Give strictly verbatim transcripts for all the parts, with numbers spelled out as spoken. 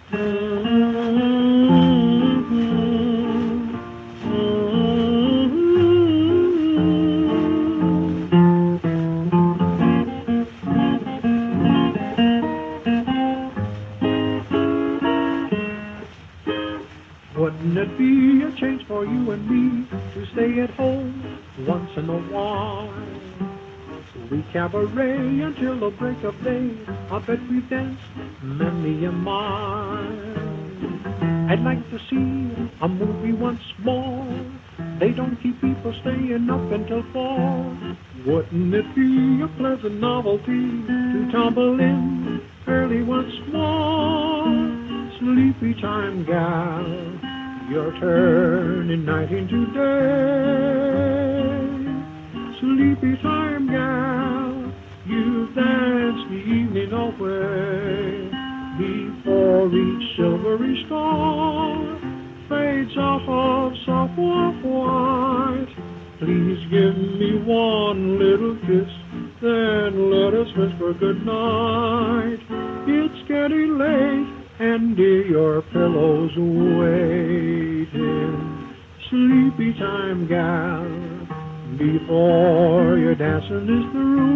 Wouldn't it be a change for you and me to stay at home once in a while? We cabaret until the break of day. I bet we dance many a mile. I'd like to see a movie once more. They don't keep people staying up until four. Wouldn't it be a pleasant novelty to tumble in early once more? Sleepy time, gal, your turn in night into day. Sleepy time, gal, you've danced the evening away. Before each silvery star fades off soft white, please give me one little kiss, then let us whisper goodnight. It's getting late, and dear, your pillow's waiting. Sleepy time, gal, before your dancing is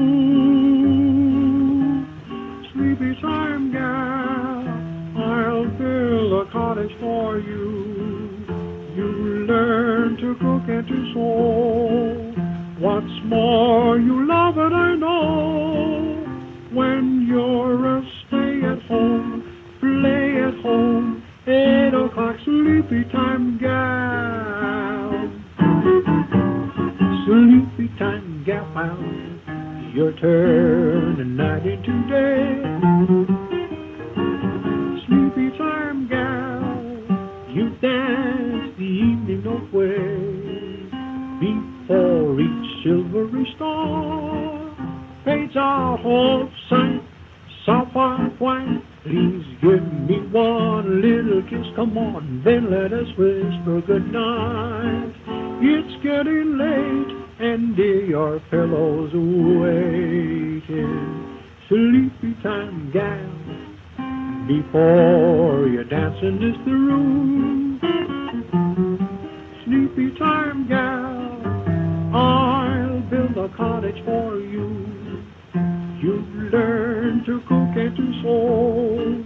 through. Sleepy time, gal, I'll build a cottage for you. You learn to cook and to sew. What's more, you love it, I know. When you're a stay-at-home, play-at-home, eight o'clock sleepy time, gal. Sleepy time, gal, your turn and night into day. Sleepy time, gal, you dance the evening away. Before each silvery star fades out of sight, soft white, please give me one little kiss. Come on, then let us whisper goodnight. It's getting late, and dear, your pillow's waiting. Sleepy time, gal, before your dancing is through. Sleepy time, gal, I'll build a cottage for you. You learn to cook and to sew.